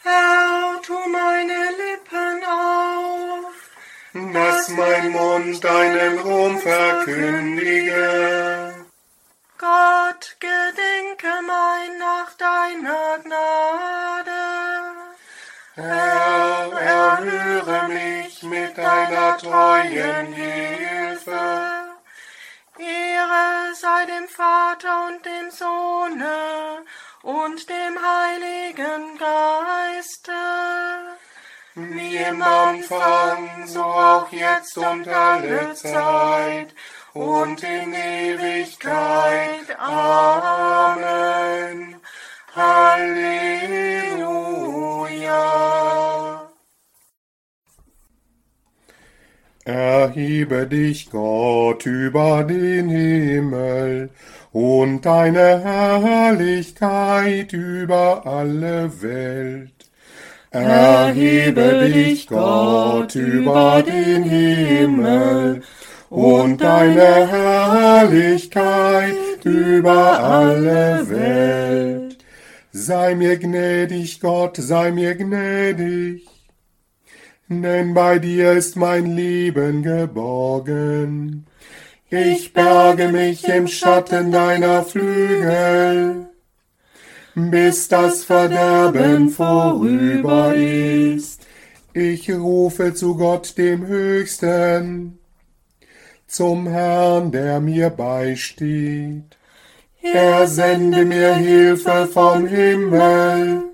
Herr, tu meine Lippen auf, dass mein Mund deinen Ruhm verkündige. Gott, gedenke mein nach deiner Gnade. Herr, erhöre mich mit deiner treuen Hilfe. Ehre sei dem Vater und dem Sohne und dem Heiligen Geiste, wie im Anfang, so auch jetzt und alle Zeit und in Ewigkeit. Amen. Halleluja. Erhebe dich, Gott, über den Himmel und deine Herrlichkeit über alle Welt. Erhebe dich, Gott, über den Himmel und deine Herrlichkeit über alle Welt. Sei mir gnädig, Gott, sei mir gnädig, denn bei dir ist mein Leben geborgen. Ich berge mich im Schatten deiner Flügel, bis das Verderben vorüber ist. Ich rufe zu Gott dem Höchsten, zum Herrn, der mir beisteht. Er sende mir Hilfe vom Himmel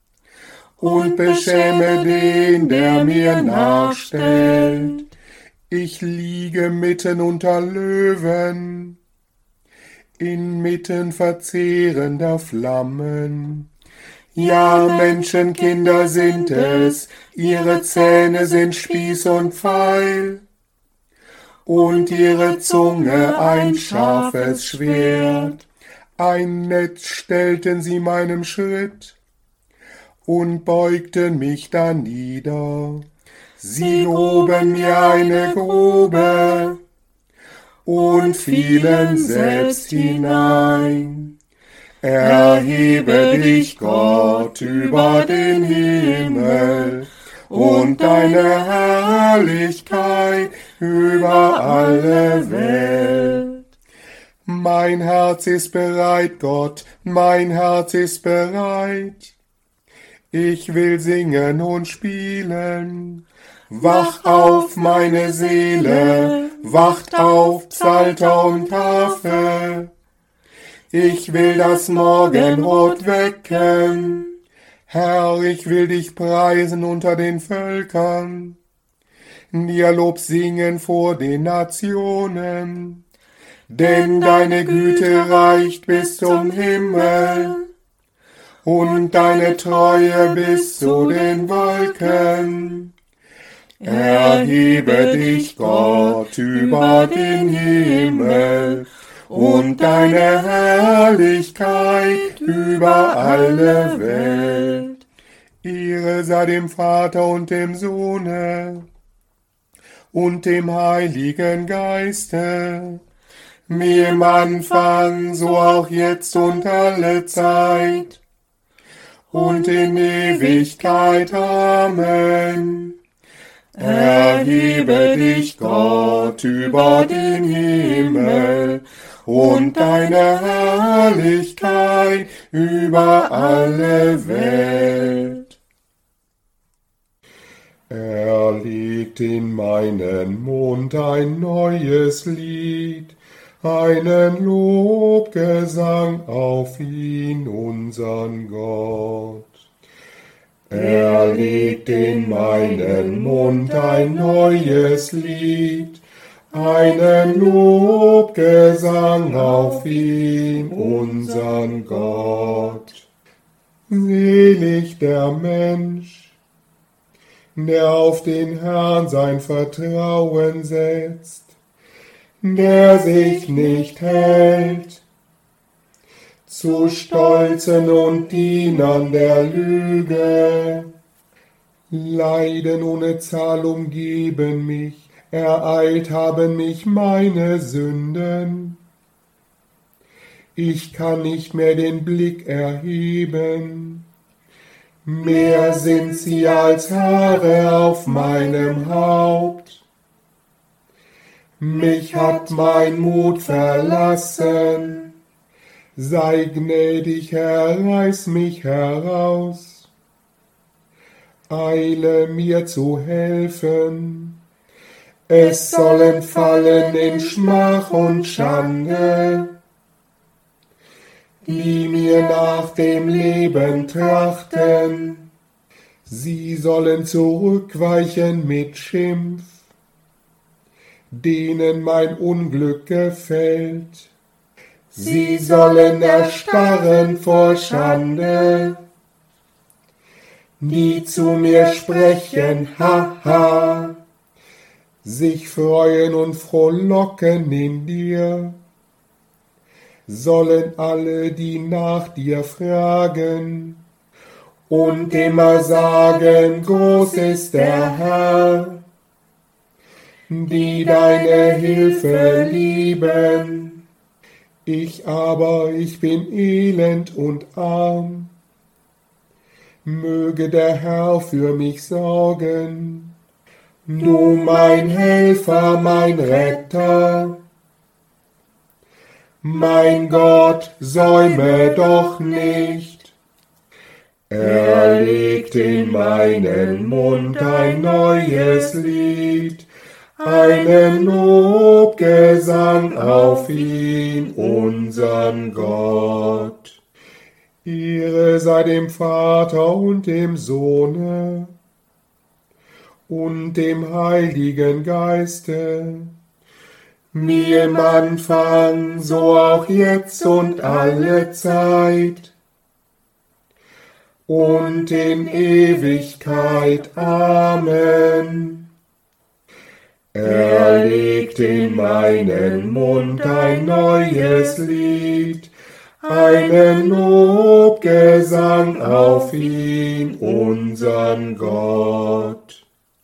und beschäme den, der mir nachstellt. Ich liege mitten unter Löwen, inmitten verzehrender Flammen. Ja, Menschenkinder sind es, ihre Zähne sind Spieß und Pfeil, und ihre Zunge ein scharfes Schwert. Ein Netz stellten sie meinem Schritt und beugten mich danieder. Sie gruben mir eine Grube und fielen selbst hinein. Erhebe dich, Gott, über den Himmel und deine Herrlichkeit über alle Welt. Mein Herz ist bereit, Gott, mein Herz ist bereit. Ich will singen und spielen. Wach auf, meine Seele, wacht auf, Psalter und Harfe. Ich will das Morgenrot wecken. Herr, ich will dich preisen unter den Völkern, dir Lob singen vor den Nationen. Denn deine Güte reicht bis zum Himmel und deine Treue bis zu den Wolken. Erhebe dich, Gott, über den Himmel und deine Herrlichkeit über alle Welt. Ehre sei dem Vater und dem Sohne und dem Heiligen Geiste, wie im Anfang, so auch jetzt und alle Zeit und in Ewigkeit. Amen. Erhebe dich, Gott, über den Himmel und deine Herrlichkeit über alle Welt. Er legt in meinen Mund ein neues Lied, einen Lobgesang auf ihn, unsern Gott. Er legt in meinen Mund ein neues Lied, einen Lobgesang auf ihn, unsern Gott. Selig der Mensch, der auf den Herrn sein Vertrauen setzt, der sich nicht hält zu Stolzen und Dienern der Lüge. Leiden ohne Zahl umgeben mich, ereilt haben mich meine Sünden. Ich kann nicht mehr den Blick erheben, mehr sind sie als Haare auf meinem Haupt. Mich hat mein Mut verlassen, sei gnädig, Herr, reiß mich heraus. Eile mir zu helfen, es sollen fallen in Schmach und Schande, die mir nach dem Leben trachten. Sie sollen zurückweichen mit Schimpf, denen mein Unglück gefällt. Sie sollen erstarren vor Schande, die zu mir sprechen, haha, sich freuen und frohlocken in dir. Sollen alle, die nach dir fragen und immer sagen, groß ist der Herr, die deine Hilfe lieben. Ich bin elend und arm. Möge der Herr für mich sorgen, du mein Helfer, mein Retter. Mein Gott, säume doch nicht. Er legt in meinen Mund ein neues Lied, einen Lobgesang auf ihn, unsern Gott. Ehre sei dem Vater und dem Sohne und dem Heiligen Geiste, wie im Anfang, so auch jetzt und alle Zeit und in Ewigkeit. Amen. Er legt in meinen Mund ein neues Lied, einen Lobgesang auf ihn, unsern Gott.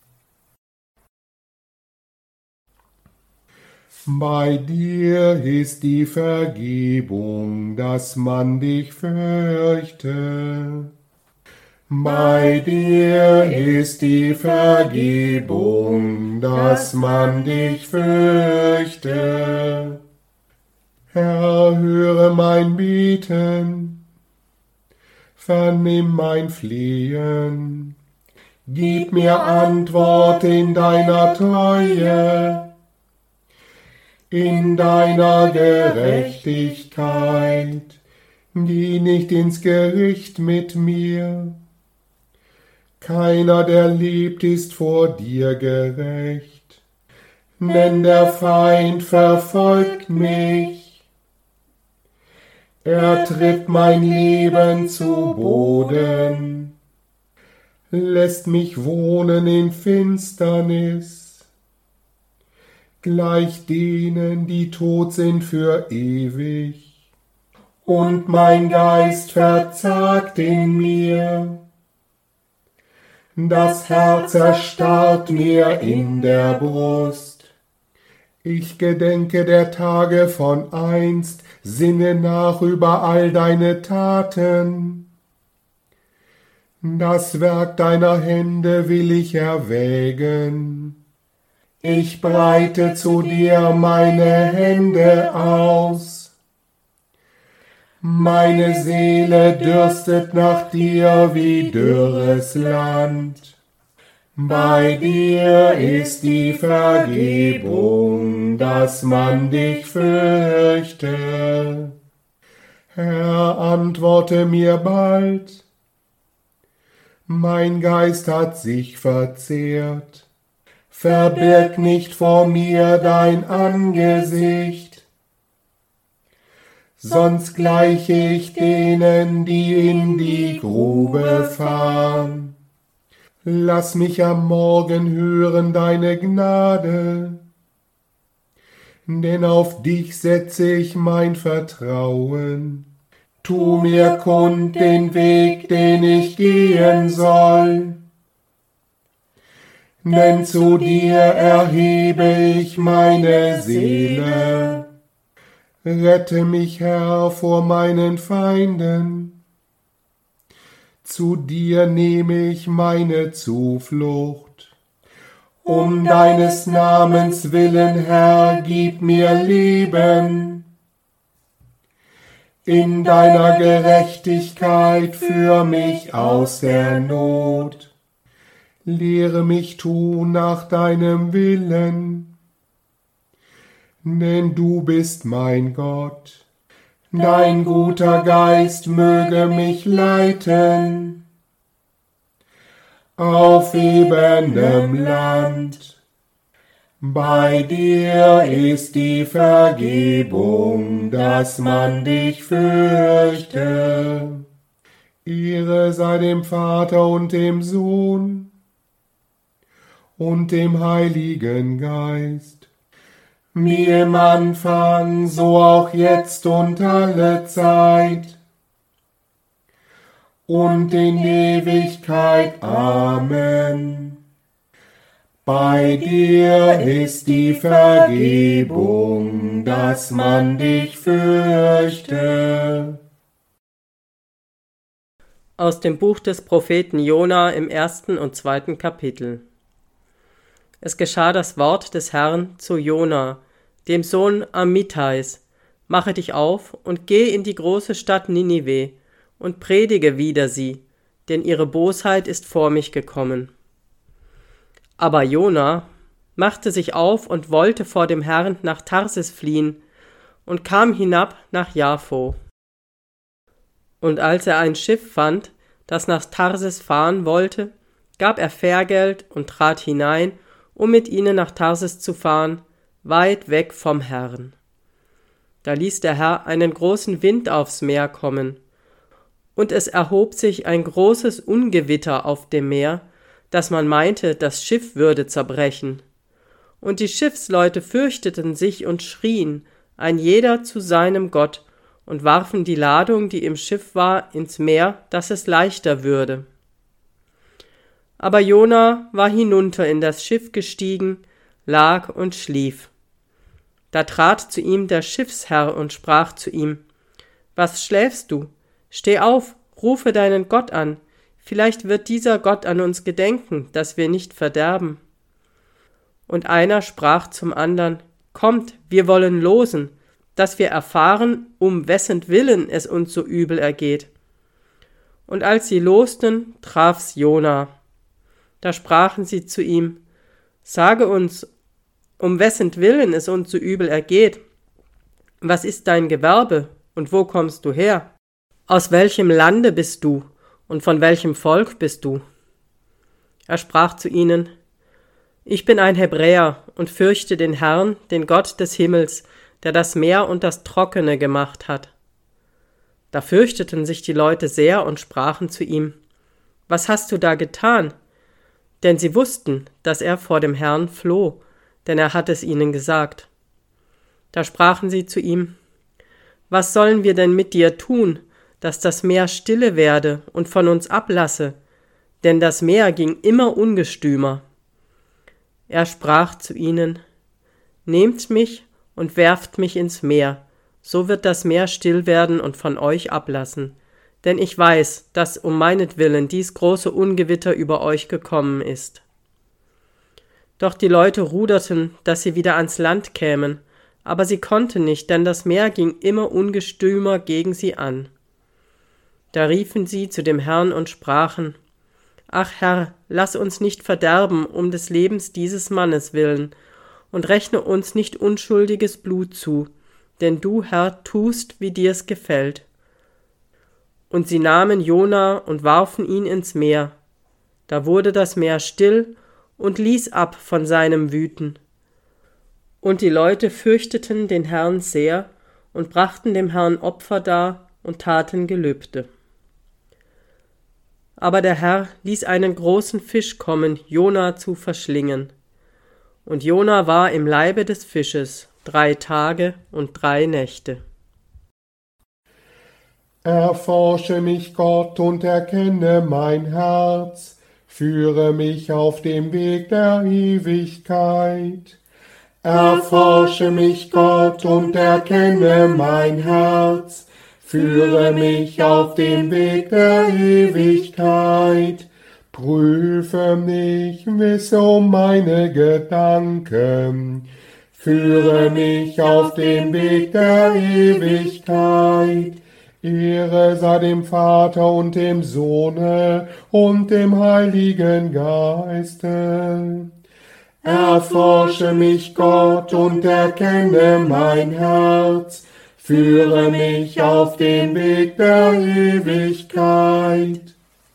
Bei dir ist die Vergebung, dass man dich fürchte. Bei dir ist die Vergebung, dass man dich fürchte. Herr, höre mein Beten, vernimm mein Flehen, gib mir Antwort in deiner Treue, in deiner Gerechtigkeit, geh nicht ins Gericht mit mir. Keiner, der lebt, ist vor dir gerecht, denn der Feind verfolgt mich. Er tritt mein Leben zu Boden, lässt mich wohnen in Finsternis, gleich denen, die tot sind für ewig. Und mein Geist verzagt in mir, das Herz erstarrt mir in der Brust. Ich gedenke der Tage von einst, sinne nach über all deine Taten. Das Werk deiner Hände will ich erwägen. Ich breite zu dir meine Hände aus. Meine Seele dürstet nach dir wie dürres Land. Bei dir ist die Vergebung, dass man dich fürchte. Herr, antworte mir bald. Mein Geist hat sich verzehrt. Verbirg nicht vor mir dein Angesicht, sonst gleiche ich denen, die in die Grube fahren. Lass mich am Morgen hören deine Gnade, denn auf dich setze ich mein Vertrauen. Tu mir kund den Weg, den ich gehen soll, denn zu dir erhebe ich meine Seele. Rette mich, Herr, vor meinen Feinden. zu dir nehme ich meine Zuflucht. Um deines Namens willen, Herr, gib mir Leben. In deiner Gerechtigkeit führ mich aus der Not. Lehre mich tun nach deinem Willen, denn du bist mein Gott. Dein guter Geist möge mich leiten auf ebenem Land. Bei dir ist die Vergebung, dass man dich fürchte. Ehre sei dem Vater und dem Sohn und dem Heiligen Geist, wie im Anfang, so auch jetzt und alle Zeit und in Ewigkeit. Amen. Bei dir ist die Vergebung, dass man dich fürchte. Aus dem Buch des Propheten Jona im 1. und 2. Kapitel. Es geschah das Wort des Herrn zu Jona, dem Sohn Amittais: Mache dich auf und geh in die große Stadt Ninive und predige wider sie, denn ihre Bosheit ist vor mich gekommen. Aber Jona machte sich auf und wollte vor dem Herrn nach Tarsis fliehen und kam hinab nach Jaffo. Und als er ein Schiff fand, das nach Tarsis fahren wollte, gab er Fährgeld und trat hinein, um mit ihnen nach Tarsis zu fahren, weit weg vom Herrn. Da ließ der Herr einen großen Wind aufs Meer kommen, und es erhob sich ein großes Ungewitter auf dem Meer, dass man meinte, das Schiff würde zerbrechen. Und die Schiffsleute fürchteten sich und schrien, ein jeder zu seinem Gott, und warfen die Ladung, die im Schiff war, ins Meer, dass es leichter würde. Aber Jona war hinunter in das Schiff gestiegen, lag und schlief. Da trat zu ihm der Schiffsherr und sprach zu ihm: Was schläfst du? Steh auf, rufe deinen Gott an, vielleicht wird dieser Gott an uns gedenken, dass wir nicht verderben. Und einer sprach zum andern: Kommt, wir wollen losen, dass wir erfahren, um wessen Willen es uns so übel ergeht. Und als sie losten, traf's Jona. Da sprachen sie zu ihm: Sage uns, um wessen Willen es uns so übel ergeht. Was ist dein Gewerbe und wo kommst du her? Aus welchem Lande bist du und von welchem Volk bist du? Er sprach zu ihnen: Ich bin ein Hebräer und fürchte den Herrn, den Gott des Himmels, der das Meer und das Trockene gemacht hat. Da fürchteten sich die Leute sehr und sprachen zu ihm: Was hast du da getan? Denn sie wussten, dass er vor dem Herrn floh, denn er hat es ihnen gesagt. Da sprachen sie zu ihm: Was sollen wir denn mit dir tun, dass das Meer stille werde und von uns ablasse? Denn das Meer ging immer ungestümer. Er sprach zu ihnen: Nehmt mich und werft mich ins Meer, so wird das Meer still werden und von euch ablassen. Denn ich weiß, dass um meinetwillen dies große Ungewitter über euch gekommen ist. Doch die Leute ruderten, dass sie wieder ans Land kämen, aber sie konnten nicht, denn das Meer ging immer ungestümer gegen sie an. Da riefen sie zu dem Herrn und sprachen: Ach Herr, lass uns nicht verderben um des Lebens dieses Mannes willen, und rechne uns nicht unschuldiges Blut zu, denn du, Herr, tust, wie dir's gefällt. Und sie nahmen Jona und warfen ihn ins Meer. Da wurde das Meer still und ließ ab von seinem Wüten. Und die Leute fürchteten den Herrn sehr und brachten dem Herrn Opfer dar und taten Gelübde. Aber der Herr ließ einen großen Fisch kommen, Jona zu verschlingen. Und Jona war im Leibe des Fisches 3 Tage und 3 Nächte. Erforsche mich, Gott, und erkenne mein Herz, führe mich auf dem Weg der Ewigkeit. Erforsche mich, Gott, und erkenne mein Herz, Führe mich auf dem Weg der Ewigkeit. Prüfe mich, wisse um meine Gedanken. Führe mich auf dem Weg der Ewigkeit. Ehre sei dem Vater und dem Sohne und dem Heiligen Geiste. Erforsche mich, Gott, und erkenne mein Herz. Führe mich auf den Weg der Ewigkeit.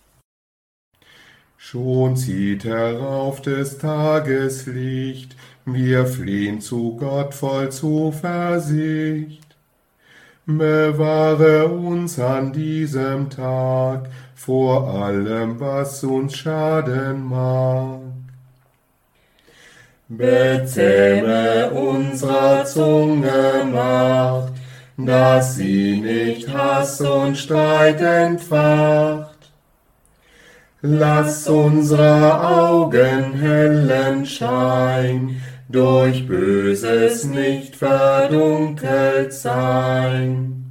Schon zieht herauf des Tages Licht, wir flehen zu Gott voll Zuversicht. Bewahre uns an diesem Tag vor allem, was uns schaden mag. Bezähme unserer Zunge Macht, dass sie nicht Hass und Streit entfacht. Lass unsere Augen hellen Schein, durch Böses nicht verdunkelt sein.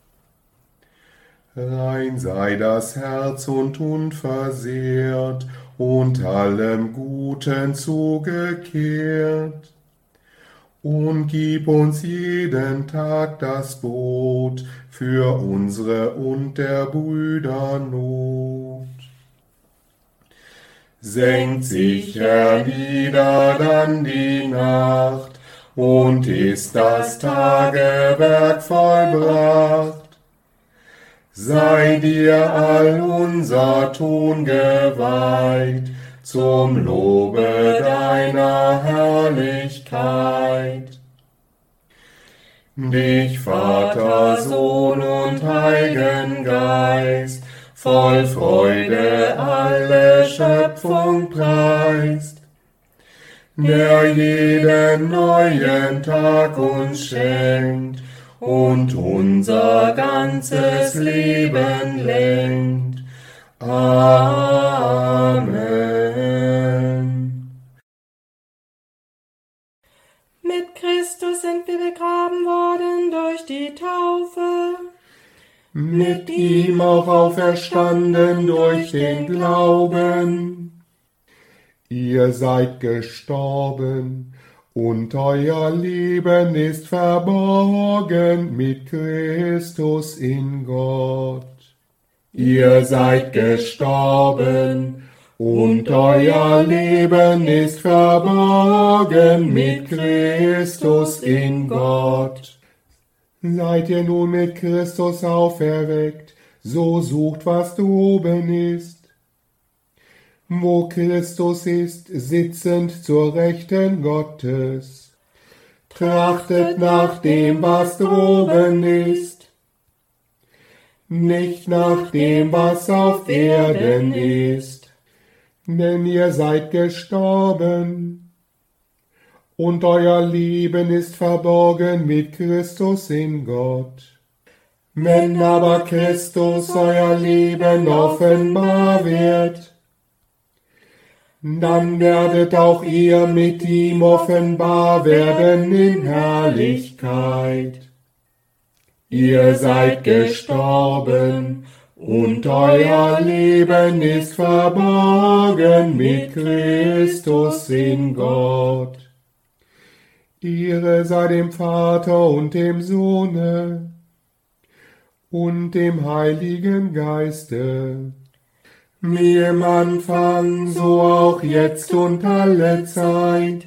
Rein sei das Herz und unversehrt, und allem Guten zugekehrt. Und gib uns jeden Tag das Brot für unsere und der Brüder Not. Senkt sich hernieder dann die Nacht, und ist das Tagewerk vollbracht. Sei dir all unser Tun geweiht, zum Lobe deiner Herrlichkeit. Dich, Vater, Sohn und Heiligen Geist, voll Freude alle Schöpfung preist, der jeden neuen Tag uns schenkt und unser ganzes Leben lenkt. Amen. Mit Christus sind wir begraben worden durch die Taufe. Mit ihm auch auferstanden durch den Glauben. Ihr seid gestorben, und euer Leben ist verborgen mit Christus in Gott. Ihr seid gestorben, und euer Leben ist verborgen mit Christus in Gott. Seid ihr nun mit Christus auferweckt, so sucht, was droben ist. Wo Christus ist, sitzend zur Rechten Gottes. Trachtet nach dem, was droben ist, nicht nach dem, was auf Erden ist. Denn ihr seid gestorben, und euer Leben ist verborgen mit Christus in Gott. Wenn aber Christus euer Leben offenbar wird, dann werdet auch ihr mit ihm offenbar werden in Herrlichkeit. Ihr seid gestorben, und euer Leben ist verborgen mit Christus in Gott. Ehre sei dem Vater und dem Sohne und dem Heiligen Geiste, wie im Anfang, so auch jetzt und alle Zeit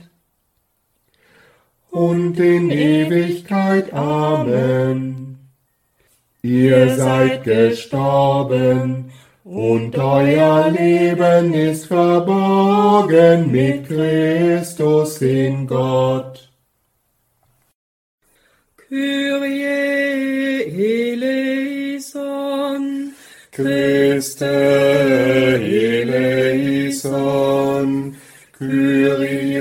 und in Ewigkeit. Amen. Ihr seid gestorben, und euer Leben ist verborgen mit Christus in Gott. Kyrie eleison, Christe eleison, Kyrie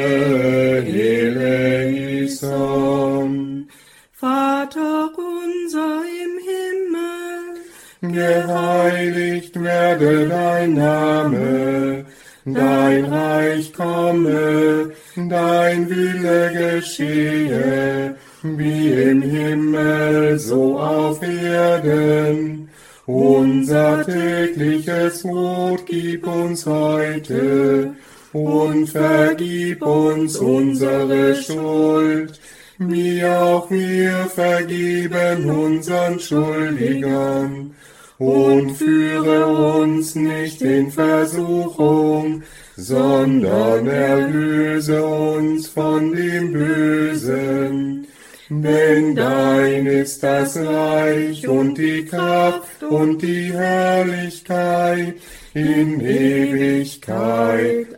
eleison. Vater unser im Himmel, Geheiligt werde dein Name, dein Reich komme, dein Wille geschehe, wie im Himmel, so auf Erden. Unser tägliches Brot gib uns heute und vergib uns unsere Schuld, wie auch wir vergeben unseren Schuldigern. Und führe uns nicht in Versuchung, sondern erlöse uns von dem Bösen. Denn dein ist das Reich und die Kraft und die Herrlichkeit in Ewigkeit.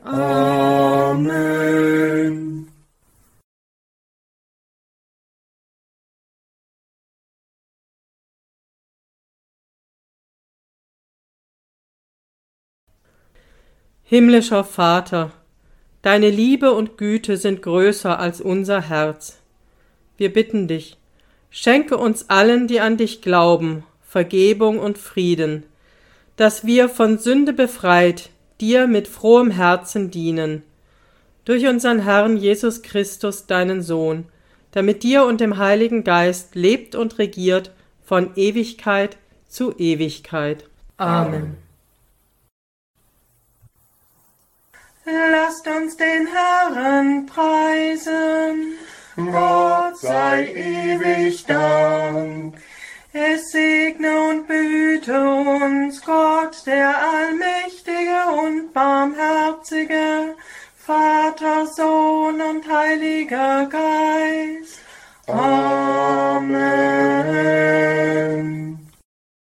Amen. Himmlischer Vater, deine Liebe und Güte sind größer als unser Herz. Wir bitten dich, schenke uns allen, die an dich glauben, Vergebung und Frieden, dass wir von Sünde befreit dir mit frohem Herzen dienen, durch unseren Herrn Jesus Christus, deinen Sohn, der mit dir und dem Heiligen Geist lebt und regiert von Ewigkeit zu Ewigkeit. Amen. Lasst uns den Herrn preisen. Gott sei ewig Dank. Es segne und behüte uns Gott, der allmächtige und barmherzige, Vater, Sohn und Heiliger Geist. Amen.